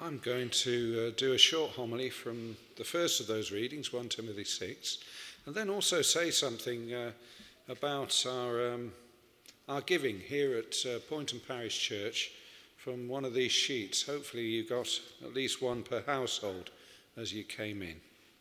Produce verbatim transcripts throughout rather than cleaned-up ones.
I'm going to uh, do a short homily from the first of those readings, First Timothy six, and then also say something uh, about our um, our giving here at uh, Poynton Parish Church from one of these sheets. Hopefully you got at least one per household as you came in.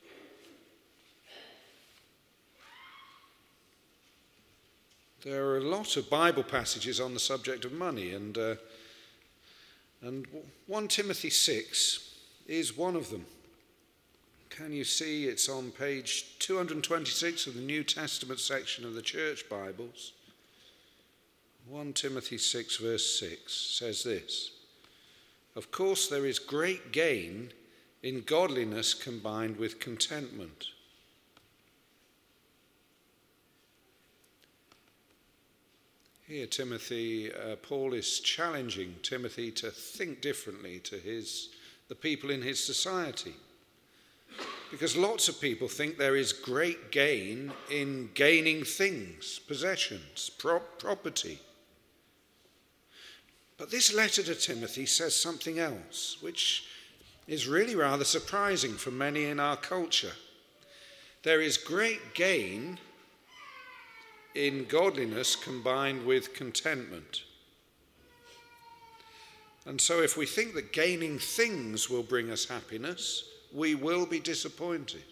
There are a lot of Bible passages on the subject of money, and uh, and First Timothy six is one of them. Can you see it's on page two hundred twenty-six of the New Testament section of the Church Bibles? First Timothy six verse six says this: "Of course there is great gain in godliness combined with contentment." Here, Timothy, uh, Paul is challenging Timothy to think differently to his, the people in his society. Because lots of people think there is great gain in gaining things, possessions, prop- property. But this letter to Timothy says something else, which is really rather surprising for many in our culture. There is great gain in godliness combined with contentment. And so if we think that gaining things will bring us happiness, we will be disappointed.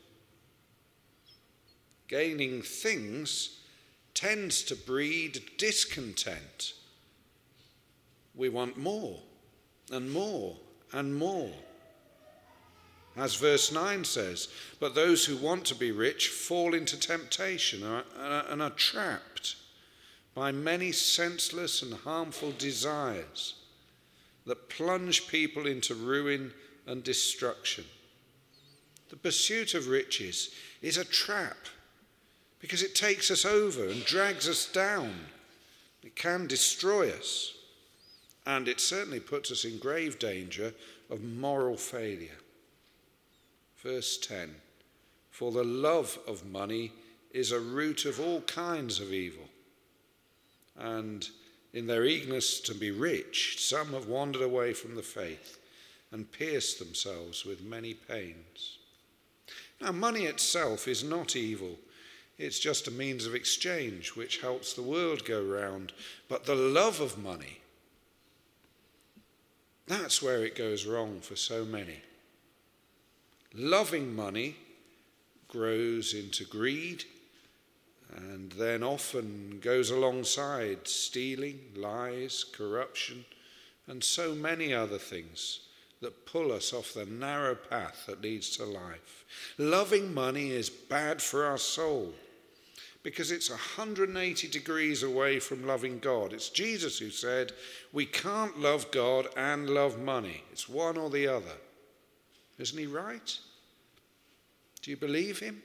Gaining things tends to breed discontent. We want more and more and more. As verse nine says, "But those who want to be rich fall into temptation and are trapped by many senseless and harmful desires that plunge people into ruin and destruction." The pursuit of riches is a trap because it takes us over and drags us down. It can destroy us, and it certainly puts us in grave danger of moral failure. Verse ten, "For the love of money is a root of all kinds of evil. And in their eagerness to be rich, some have wandered away from the faith and pierced themselves with many pains." Now, money itself is not evil. It's just a means of exchange which helps the world go round. But the love of money, that's where it goes wrong for so many. Loving money grows into greed and then often goes alongside stealing, lies, corruption, and so many other things that pull us off the narrow path that leads to life. Loving money is bad for our soul because it's one hundred eighty degrees away from loving God. It's Jesus who said, we can't love God and love money. It's one or the other. Isn't he right? Do you believe him?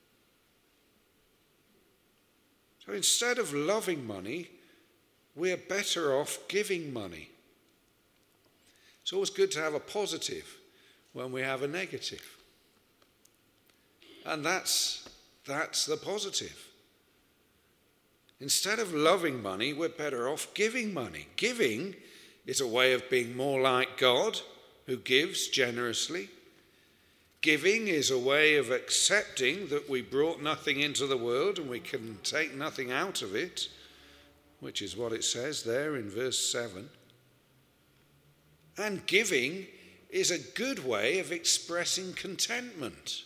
So instead of loving money, we're better off giving money. It's always good to have a positive when we have a negative. And that's, that's the positive. Instead of loving money, we're better off giving money. Giving is a way of being more like God, who gives generously. Giving is a way of accepting that we brought nothing into the world and we can take nothing out of it, which is what it says there in verse seven. And giving is a good way of expressing contentment.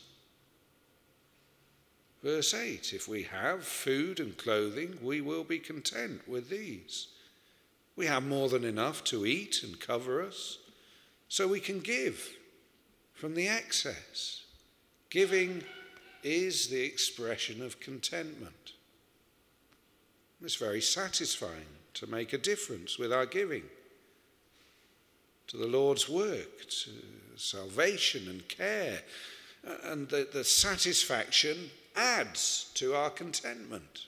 Verse eight, if we have food and clothing, we will be content with these. We have more than enough to eat and cover us, so we can give from the excess. Giving is the expression of contentment. It's very satisfying to make a difference with our giving to the Lord's work, to salvation and care, and the, the satisfaction adds to our contentment.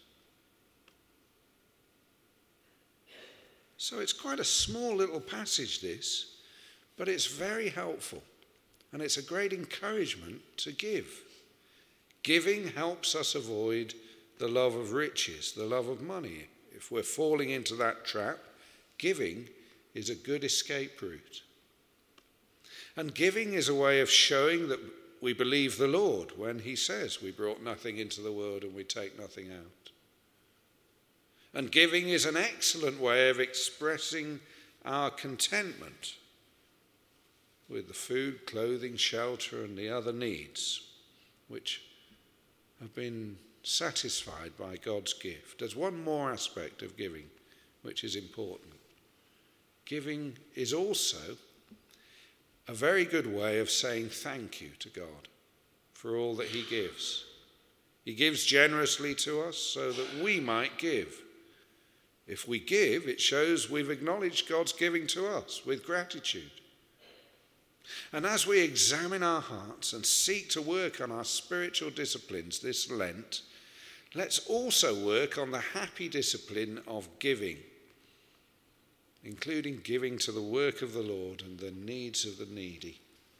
So it's quite a small little passage, this, but it's very helpful. And it's a great encouragement to give. Giving helps us avoid the love of riches, the love of money. If we're falling into that trap, giving is a good escape route. And giving is a way of showing that we believe the Lord when he says we brought nothing into the world and we take nothing out. And giving is an excellent way of expressing our contentment with the food, clothing, shelter, and the other needs which have been satisfied by God's gift. There's one more aspect of giving which is important. Giving is also a very good way of saying thank you to God for all that he gives. He gives generously to us so that we might give. If we give, it shows we've acknowledged God's giving to us with gratitude. And as we examine our hearts and seek to work on our spiritual disciplines this Lent, let's also work on the happy discipline of giving, including giving to the work of the Lord and the needs of the needy.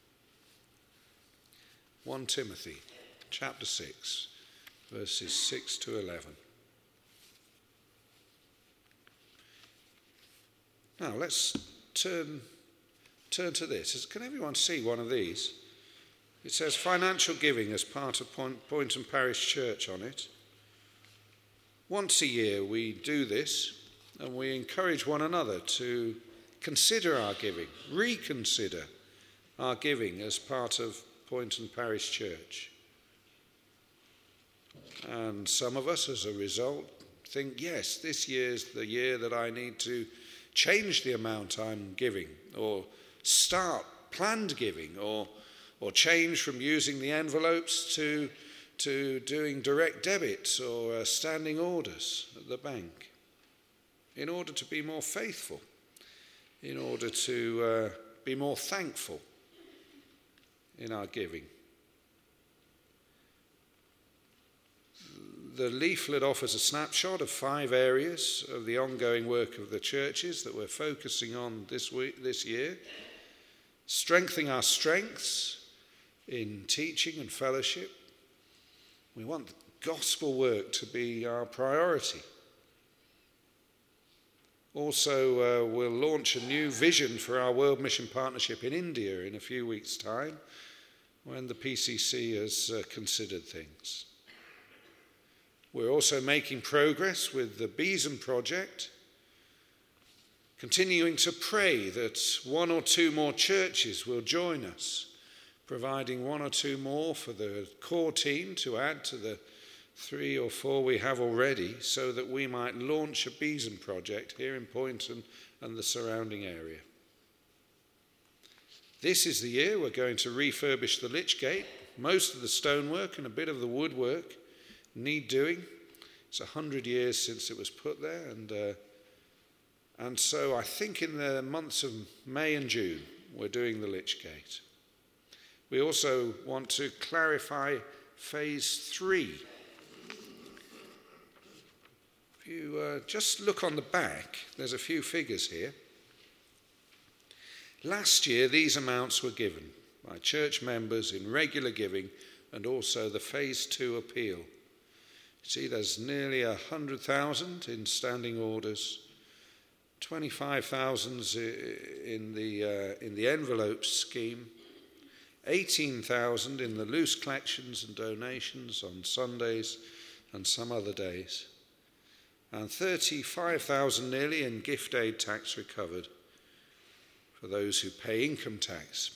First Timothy chapter six, verses six to eleven. Now let's turn, turn to this. Can everyone see one of these? It says financial giving as part of Point, Poynton Parish Church on it. Once a year we do this and we encourage one another to consider our giving, reconsider our giving as part of Poynton Parish Church. And some of us as a result think, yes, this year's the year that I need to change the amount I'm giving, or start planned giving, or or change from using the envelopes to to doing direct debits or uh, standing orders at the bank, in order to be more faithful, in order to uh, be more thankful in our giving. The leaflet offers a snapshot of five areas of the ongoing work of the churches that we're focusing on this week, this year. Strengthening our strengths in teaching and fellowship. We want gospel work to be our priority. Also, uh, we'll launch a new vision for our World Mission Partnership in India in a few weeks' time, when the P C C has uh, considered things. We're also making progress with the Besom project, continuing to pray that one or two more churches will join us, providing one or two more for the core team to add to the three or four we have already, so that we might launch a Besom project here in Poynton and the surrounding area. This is the year we're going to refurbish the Lich Gate. Most of the stonework and a bit of the woodwork need doing. It's a hundred years since it was put there, and uh, and so I think in the months of May and June we're doing the Lich Gate. We also want to clarify phase three. If you uh, just look on the back, there's a few figures here. Last year these amounts were given by church members in regular giving and also the phase two appeal. See, there's nearly one hundred thousand in standing orders, twenty-five thousand in the uh, in the envelopes scheme, eighteen thousand in the loose collections and donations on Sundays and some other days, and thirty-five thousand nearly in gift aid tax recovered for those who pay income tax.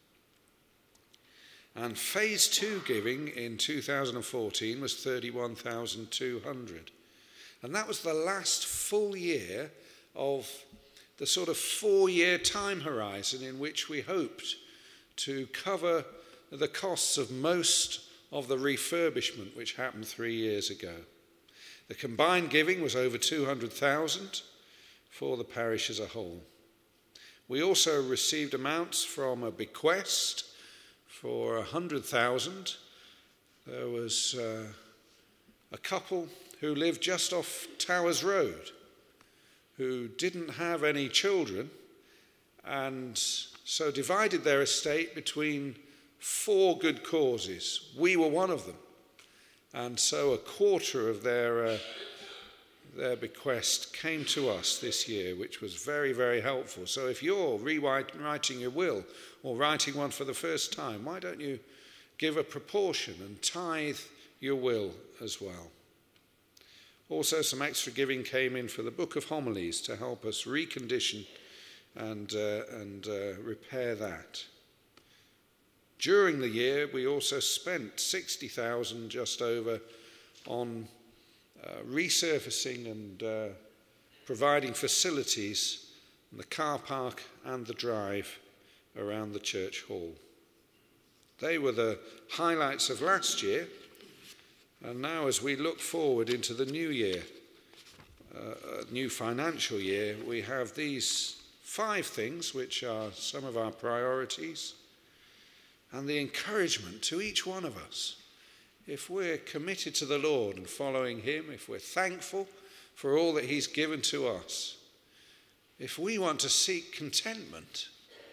And phase two giving in two thousand fourteen was thirty-one thousand two hundred. And that was the last full year of the sort of four-year time horizon in which we hoped to cover the costs of most of the refurbishment which happened three years ago. The combined giving was over two hundred thousand for the parish as a whole. We also received amounts from a bequest for one hundred thousand. There was uh, a couple who lived just off Towers Road who didn't have any children and so divided their estate between four good causes. We were one of them. And so a quarter of their, uh, their bequest came to us this year, which was very, very helpful. So if you're rewriting your will or writing one for the first time, why don't you give a proportion and tithe your will as well? Also, some extra giving came in for the Book of Homilies to help us recondition and, uh, and uh, repair that. During the year, we also spent sixty thousand dollars just over on uh, resurfacing and uh, providing facilities in the car park and the drive around the church hall. They were the highlights of last year. And now as we look forward into the new year, uh, new financial year, we have these five things which are some of our priorities and the encouragement to each one of us. If we're committed to the Lord and following him, if we're thankful for all that he's given to us, if we want to seek contentment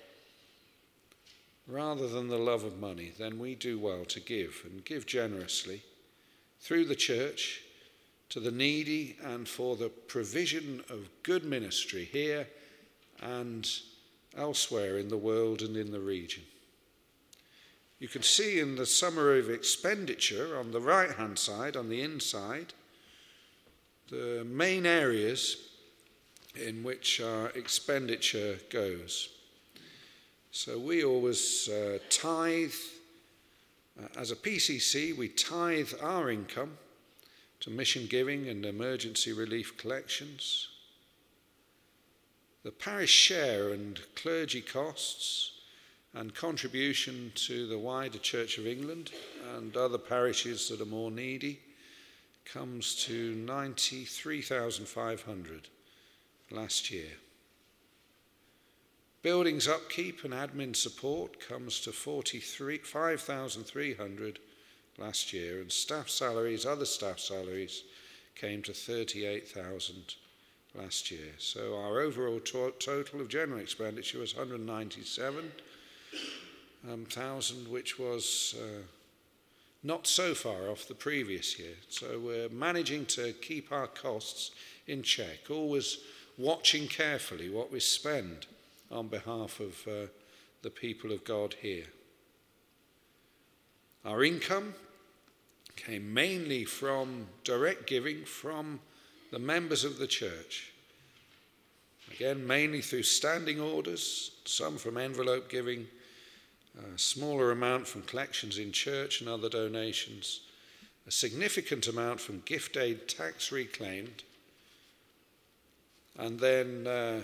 rather than the love of money, then we do well to give and give generously through the church to the needy and for the provision of good ministry here and elsewhere in the world and in the region. You can see in the summary of expenditure on the right-hand side, on the inside, the main areas in which our expenditure goes. So we always uh, tithe. Uh, as a P C C, we tithe our income to mission giving and emergency relief collections. The parish share and clergy costs and contribution to the wider Church of England and other parishes that are more needy comes to ninety-three thousand five hundred last year. Buildings upkeep and admin support comes to forty-five thousand three hundred last year, and staff salaries, other staff salaries, came to thirty-eight thousand last year. So our overall to- total of general expenditure was one hundred ninety-seven thousand, um, which was uh, not so far off the previous year. So we're managing to keep our costs in check, always watching carefully what we spend on behalf of uh, the people of God here. Our income came mainly from direct giving from the members of the church. Again, mainly through standing orders, some from envelope giving, a smaller amount from collections in church and other donations, a significant amount from gift aid tax reclaimed, and then uh,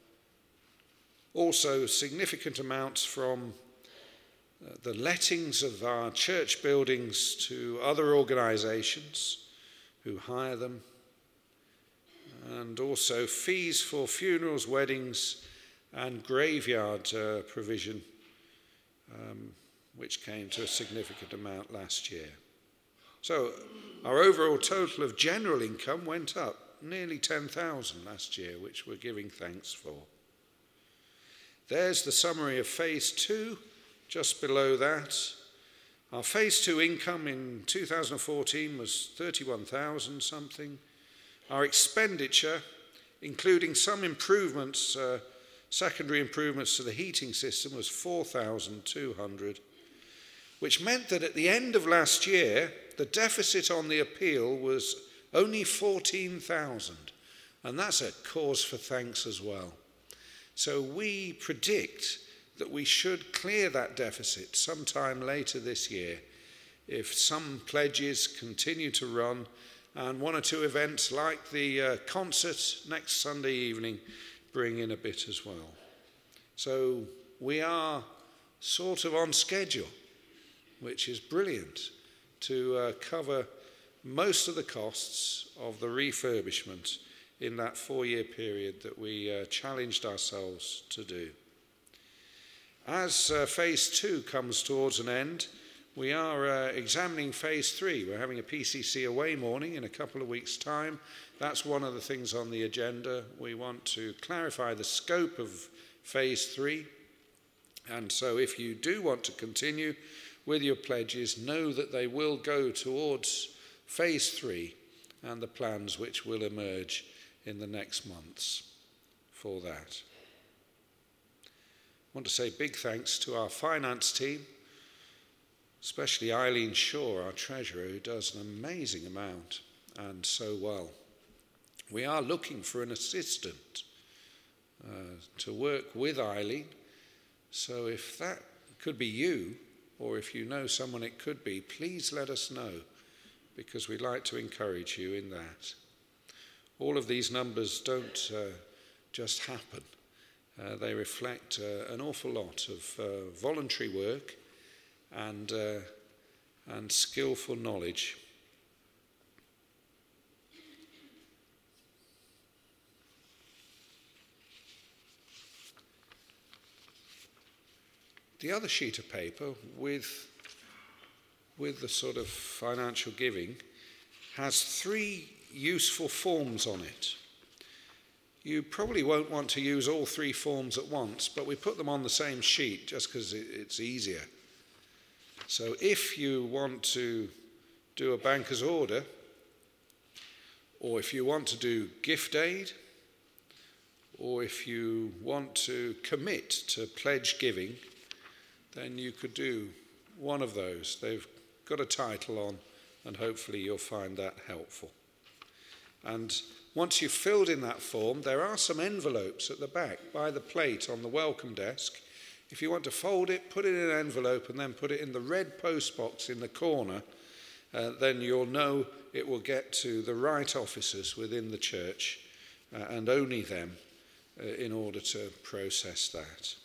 also significant amounts from uh, the lettings of our church buildings to other organisations who hire them, and also fees for funerals, weddings and graveyard uh, provision, um, which came to a significant amount last year. So our overall total of general income went up nearly ten thousand last year, which we're giving thanks for. There's the summary of phase two, just below that. Our phase two income in two thousand fourteen was thirty-one thousand something. Our expenditure, including some improvements, uh, secondary improvements to the heating system, was four thousand two hundred, which meant that at the end of last year, the deficit on the appeal was only fourteen thousand, and that's a cause for thanks as well. So we predict that we should clear that deficit sometime later this year if some pledges continue to run and one or two events like the uh, concert next Sunday evening bring in a bit as well. So we are sort of on schedule, which is brilliant, to uh, cover most of the costs of the refurbishment in that four-year period that we uh, challenged ourselves to do. As uh, phase two comes towards an end, we are uh, examining phase three. We're having a P C C away morning in a couple of weeks' time. That's one of the things on the agenda. We want to clarify the scope of phase three. And so if you do want to continue with your pledges, know that they will go towards phase three and the plans which will emerge in the next months for that. I want to say big thanks to our finance team, especially Eileen Shaw, our treasurer, who does an amazing amount and so well. We are looking for an assistant uh, to work with Eileen, so if that could be you, or if you know someone it could be, please let us know, because we'd like to encourage you in that. All of these numbers don't uh, just happen. Uh, they reflect uh, an awful lot of uh, voluntary work and, uh, and skillful knowledge. The other sheet of paper with, with the sort of financial giving has three useful forms on it. You probably won't want to use all three forms at once, but we put them on the same sheet just because it's easier. So if you want to do a banker's order, or if you want to do gift aid, or if you want to commit to pledge giving, then you could do one of those. They've got a title on, and hopefully you'll find that helpful. And once you've filled in that form, there are some envelopes at the back by the plate on the welcome desk. If you want to fold it, put it in an envelope and then put it in the red post box in the corner, uh, then you'll know it will get to the right officers within the church uh, and only them uh, in order to process that.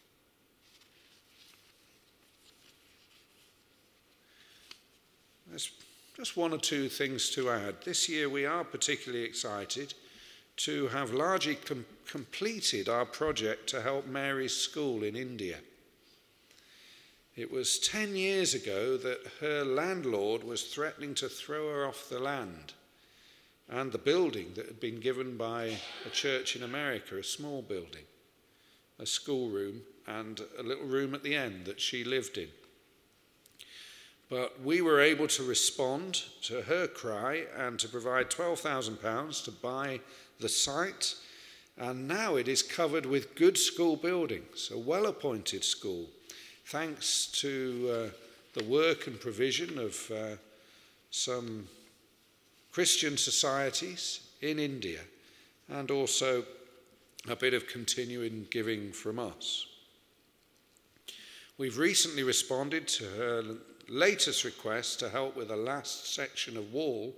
There's just one or two things to add. This year we are particularly excited to have largely com- completed our project to help Mary's school in India. It was ten years ago that her landlord was threatening to throw her off the land and the building that had been given by a church in America, a small building, a schoolroom and a little room at the end that she lived in. But we were able to respond to her cry and to provide twelve thousand pounds to buy the site, and now it is covered with good school buildings, a well-appointed school, thanks to uh, the work and provision of uh, some Christian societies in India, and also a bit of continuing giving from us. We've recently responded to her latest request to help with the last section of wall,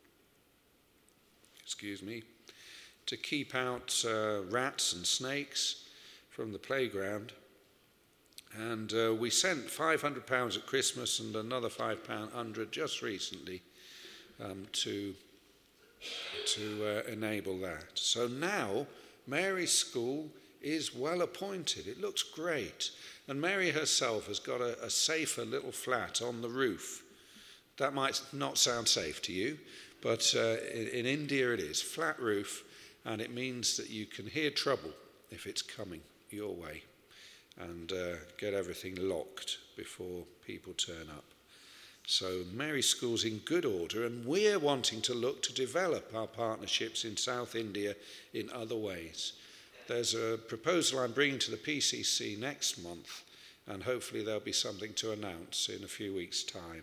excuse me, to keep out uh, rats and snakes from the playground. And uh, we sent five hundred pounds at Christmas and another five hundred just recently um, to, to uh, enable that. So now Mary's school is well appointed. It looks great. And Mary herself has got a, a safer little flat on the roof. That might not sound safe to you, but uh, in, in India it is. Flat roof, and it means that you can hear trouble if it's coming your way and uh, get everything locked before people turn up. So Mary's School's in good order, and we're wanting to look to develop our partnerships in South India in other ways. There's a proposal I'm bringing to the P C C next month, and hopefully there'll be something to announce in a few weeks' time.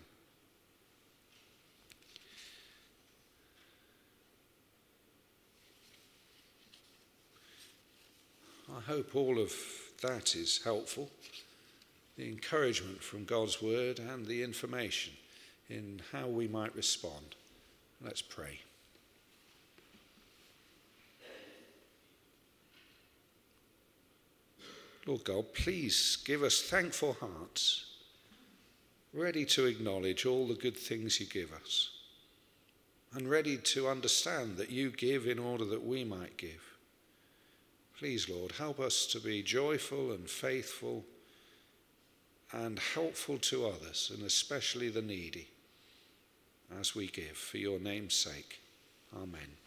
I hope all of that is helpful, the encouragement from God's word and the information in how we might respond. Let's pray. Lord God, please give us thankful hearts, ready to acknowledge all the good things you give us, and ready to understand that you give in order that we might give. Please, Lord, help us to be joyful and faithful and helpful to others, and especially the needy, as we give for your name's sake. Amen.